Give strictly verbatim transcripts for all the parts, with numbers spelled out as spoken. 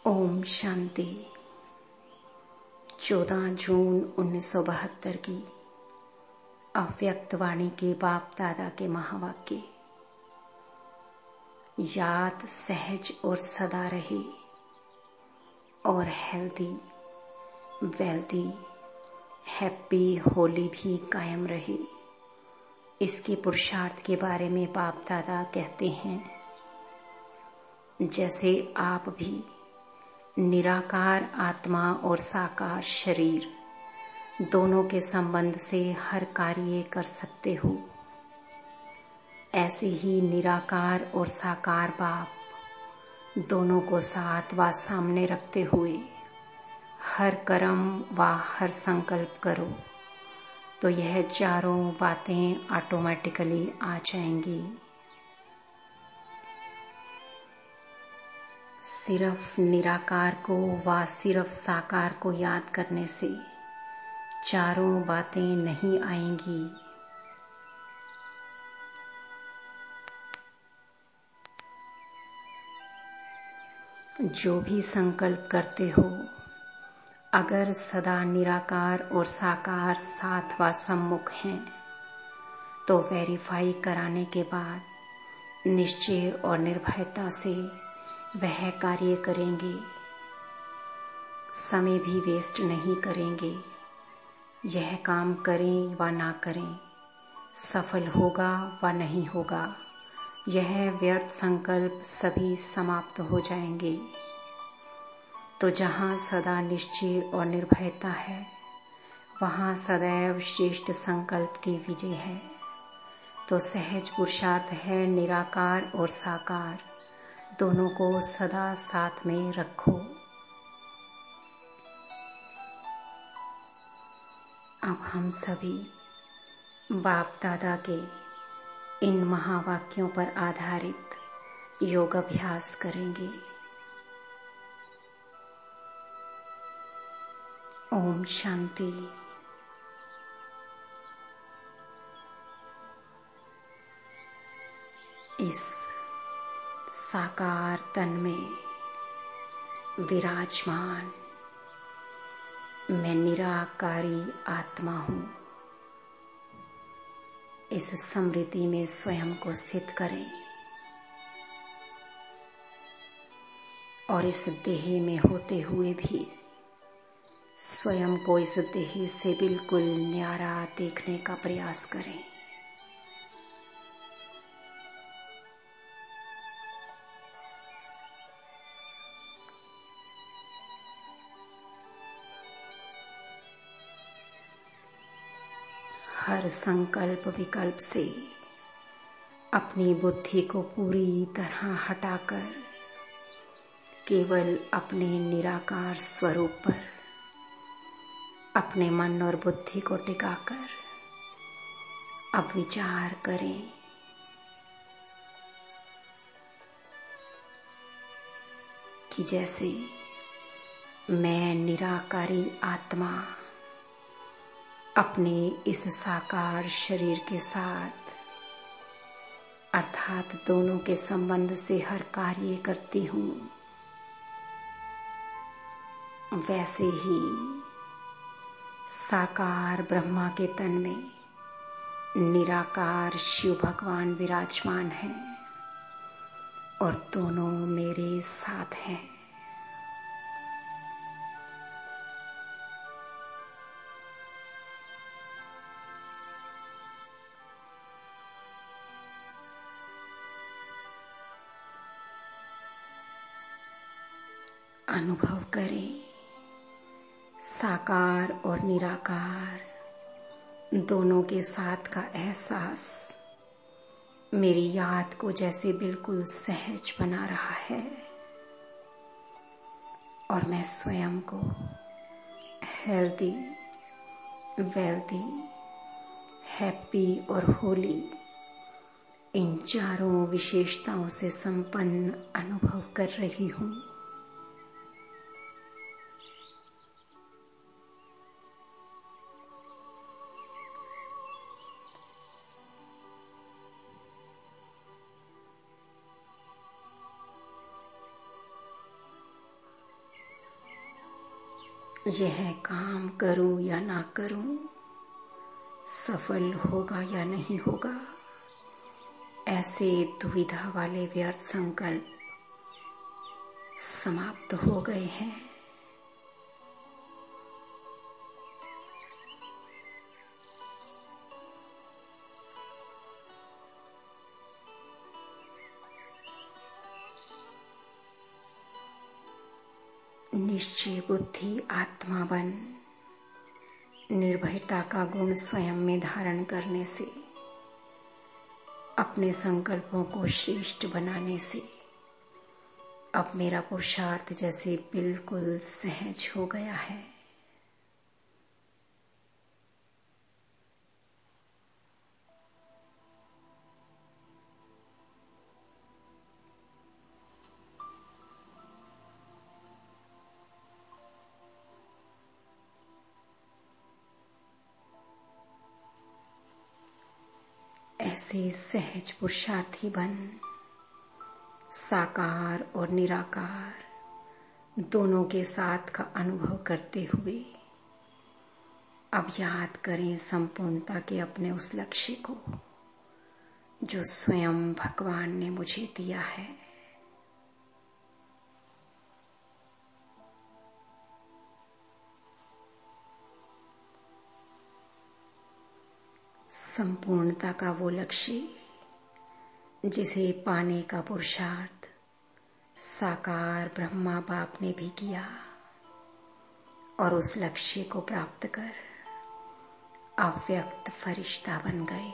ओम शांति। चौदह जून उन्नीस सौ बहत्तर की अव्यक्त वाणी के बाप दादा के महावाक्य। याद सहज और सदा रहे और हेल्दी वेल्दी हैप्पी होली भी कायम रहे। इसके पुरुषार्थ के बारे में बाप दादा कहते हैं, जैसे आप भी निराकार आत्मा और साकार शरीर दोनों के संबंध से हर कार्य कर सकते हो, ऐसे ही निराकार और साकार बाप दोनों को साथ व सामने रखते हुए हर कर्म व हर संकल्प करो तो यह चारों बातें ऑटोमेटिकली आ जाएंगी। सिर्फ निराकार को व सिर्फ साकार को याद करने से चारों बातें नहीं आएंगी। जो भी संकल्प करते हो, अगर सदा निराकार और साकार साथ व सम्मुख हैं तो वेरीफाई कराने के बाद निश्चय और निर्भयता से वह कार्य करेंगे। समय भी वेस्ट नहीं करेंगे। यह काम करें व ना करें, सफल होगा व नहीं होगा, यह व्यर्थ संकल्प सभी समाप्त हो जाएंगे। तो जहाँ सदा निश्चय और निर्भयता है, वहाँ सदैव श्रेष्ठ संकल्प की विजय है। तो सहज पुरुषार्थ है निराकार और साकार दोनों को सदा साथ में रखो। अब हम सभी बाप दादा के इन महावाक्यों पर आधारित योग अभ्यास करेंगे। ओम शांति। इस साकार तन में विराजमान मैं निराकारी आत्मा हूँ। इस स्मृति में स्वयं को स्थित करें और इस देह में होते हुए भी स्वयं को इस देह से बिल्कुल न्यारा देखने का प्रयास करें। हर संकल्प विकल्प से अपनी बुद्धि को पूरी तरह हटाकर केवल अपने निराकार स्वरूप पर अपने मन और बुद्धि को टिकाकर अब विचार करें। कि जैसे मैं निराकारी आत्मा अपने इस साकार शरीर के साथ अर्थात दोनों के संबंध से हर कार्य करती हूँ, वैसे ही साकार ब्रह्मा के तन में निराकार शिव भगवान विराजमान हैं और दोनों मेरे साथ हैं। अनुभव करें साकार और निराकार दोनों के साथ का एहसास मेरी याद को जैसे बिल्कुल सहज बना रहा है और मैं स्वयं को हेल्दी वेल्दी हैप्पी और होली इन चारों विशेषताओं से संपन्न अनुभव कर रही हूँ। यह काम करूं या ना करूं, सफल होगा या नहीं होगा, ऐसे दुविधा वाले व्यर्थ संकल्प समाप्त हो गए हैं। निश्चय बुद्धि आत्मा बन निर्भयता का गुण स्वयं में धारण करने से, अपने संकल्पों को श्रेष्ठ बनाने से अब मेरा पुरुषार्थ जैसे बिल्कुल सहज हो गया है। ऐसे सहज पुरुषार्थी बन साकार और निराकार दोनों के साथ का अनुभव करते हुए अब याद करें संपूर्णता के अपने उस लक्ष्य को जो स्वयं भगवान ने मुझे दिया है। संपूर्णता का वो लक्ष्य जिसे पाने का पुरुषार्थ साकार ब्रह्मा बाप ने भी किया और उस लक्ष्य को प्राप्त कर अव्यक्त फरिश्ता बन गए।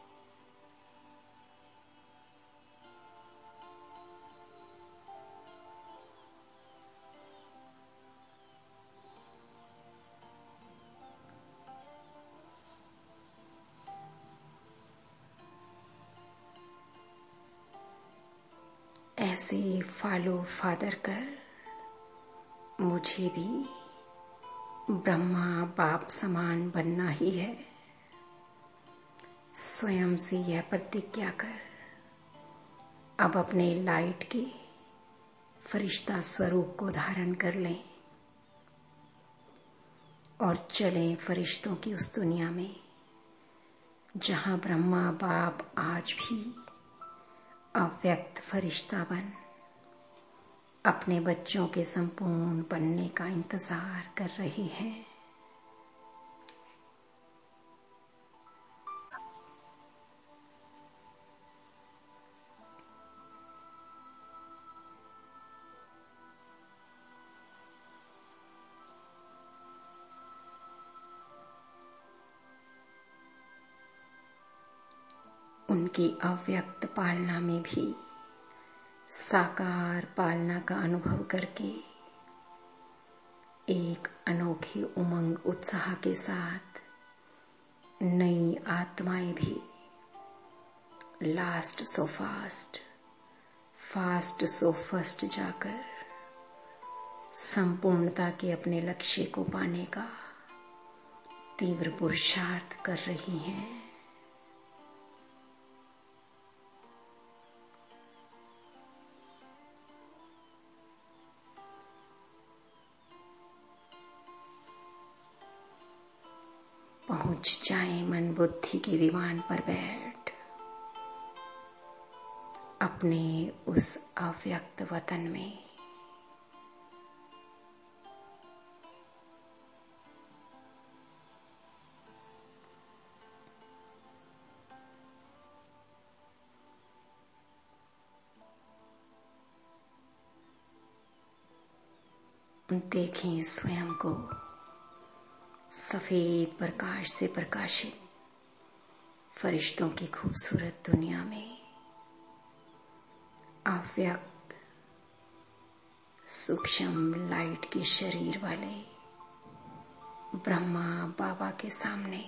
ऐसे फॉलो फादर कर मुझे भी ब्रह्मा बाप समान बनना ही है। स्वयं से यह प्रतिज्ञा कर अब अपने लाइट के फरिश्ता स्वरूप को धारण कर लें और चलें फरिश्तों की उस दुनिया में जहां ब्रह्मा बाप आज भी अव्यक्त फरिश्ता बन अपने बच्चों के संपूर्ण बनने का इंतजार कर रहे हैं। उनकी अव्यक्त पालना में भी साकार पालना का अनुभव करके एक अनोखी उमंग उत्साह के साथ नई आत्माएं भी last so fast fast so first जाकर संपूर्णता के अपने लक्ष्य को पाने का तीव्र पुरुषार्थ कर रही हैं। पहुंच जाए मन बुद्धि के विमान पर बैठ अपने उस अव्यक्त वतन में। देखें स्वयं को सफेद प्रकाश से प्रकाशित फरिश्तों की खूबसूरत दुनिया में अव्यक्त सूक्ष्म लाइट के शरीर वाले ब्रह्मा बाबा के सामने,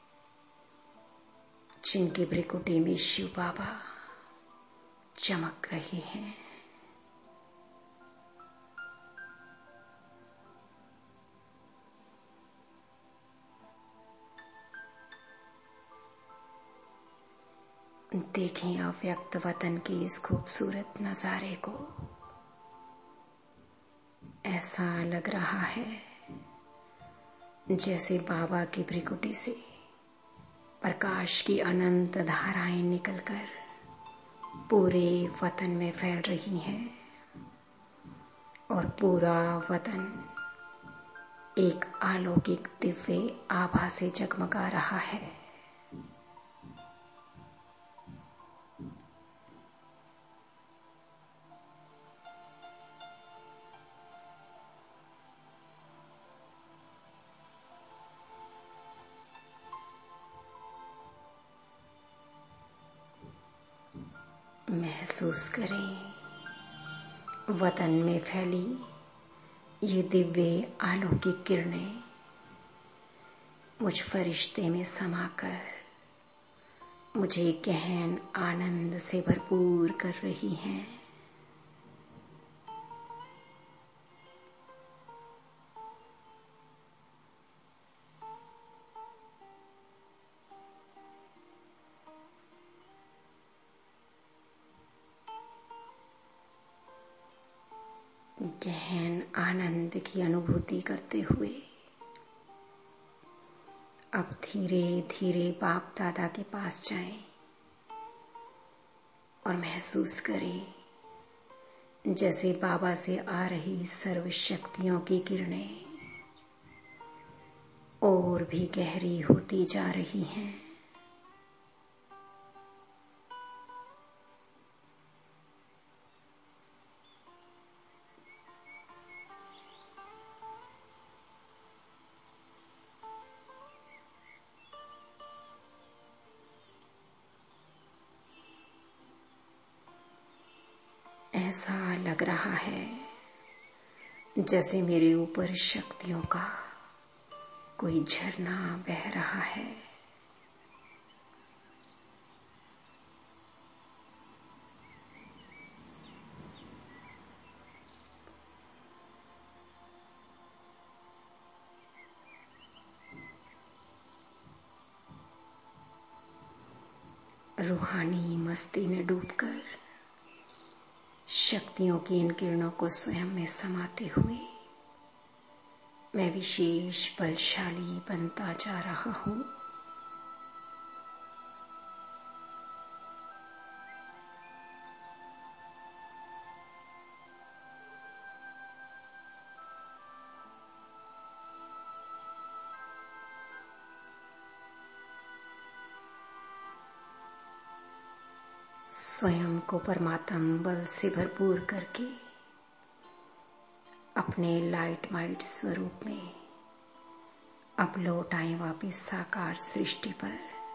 जिनकी भ्रिकुटी में शिव बाबा चमक रहे हैं। देखें अव्यक्त वतन के इस खूबसूरत नजारे को। ऐसा लग रहा है जैसे बाबा की भ्रिकुटी से प्रकाश की अनंत धाराएं निकलकर पूरे वतन में फैल रही हैं और पूरा वतन एक अलौकिक दिव्य आभा से जगमगा रहा है। महसूस करें वतन में फैली ये दिव्य अलौकिक किरणें मुझ फरिश्ते में समाकर मुझे गहन आनंद से भरपूर कर रही हैं। गहन आनंद की अनुभूति करते हुए अब धीरे धीरे बाप दादा के पास जाएं और महसूस करें जैसे बाबा से आ रही सर्व शक्तियों की किरणें और भी गहरी होती जा रही हैं। ऐसा लग रहा है जैसे मेरे ऊपर शक्तियों का कोई झरना बह रहा है। रूहानी मस्ती में डूबकर शक्तियों की इन किरणों को स्वयं में समाते हुए मैं विशेष बलशाली बनता जा रहा हूं। स्वयं को परमात्म बल से भरपूर करके अपने लाइट माइट स्वरूप में अब लौट आए वापिस साकार सृष्टि पर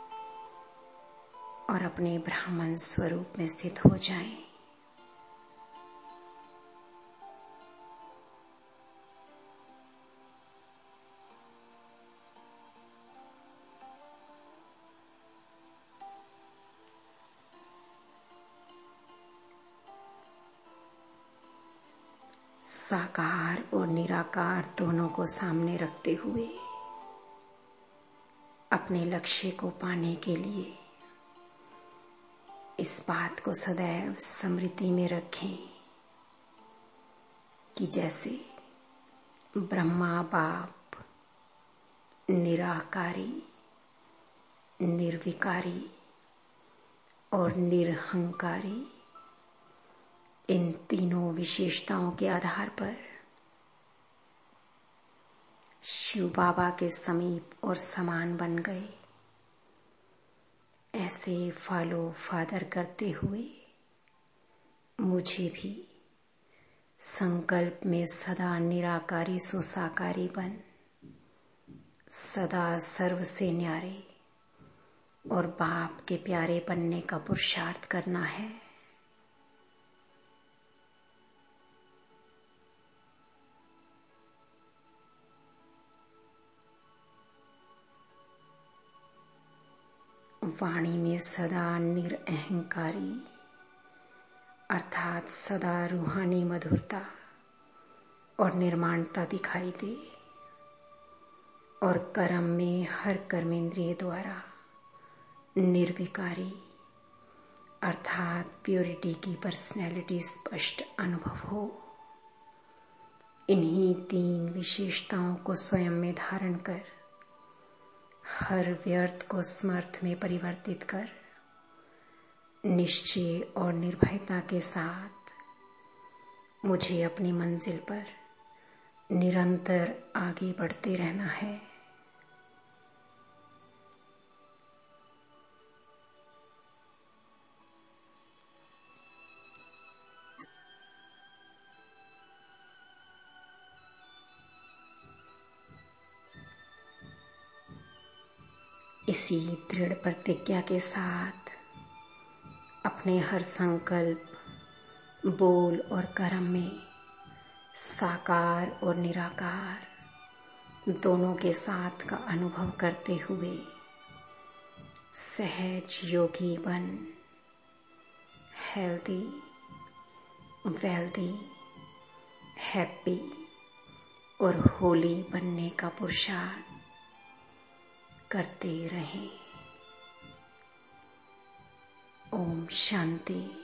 और अपने ब्राह्मण स्वरूप में स्थित हो जाएं। साकार और निराकार दोनों को सामने रखते हुए अपने लक्ष्य को पाने के लिए इस बात को सदैव स्मृति में रखें कि जैसे ब्रह्मा बाप निराकारी, निर्विकारी और निरहंकारी इन तीनों विशेषताओं के आधार पर शिव बाबा के समीप और समान बन गए, ऐसे फॉलो फादर करते हुए मुझे भी संकल्प में सदा निराकारी सो साकारी बन सदा सर्व से न्यारे और बाप के प्यारे बनने का पुरुषार्थ करना है। वाणी में सदा निरअहंकारी अर्थात सदा रूहानी मधुरता और निर्माणता दिखाई दे और कर्म में हर कर्मेंद्रिय द्वारा निर्विकारी अर्थात प्योरिटी की पर्सनैलिटी स्पष्ट अनुभव हो। इन्हीं तीन विशेषताओं को स्वयं में धारण कर हर व्यर्थ को समर्थ में परिवर्तित कर निश्चय और निर्भयता के साथ मुझे अपनी मंजिल पर निरंतर आगे बढ़ते रहना है। इसी दृढ़ प्रतिज्ञा के साथ अपने हर संकल्प, बोल और कर्म में साकार और निराकार दोनों के साथ का अनुभव करते हुए सहज योगी बन हेल्दी, वेल्दी, हैप्पी और होली बनने का पुरुषार्थ करते रहें। ओम शांति।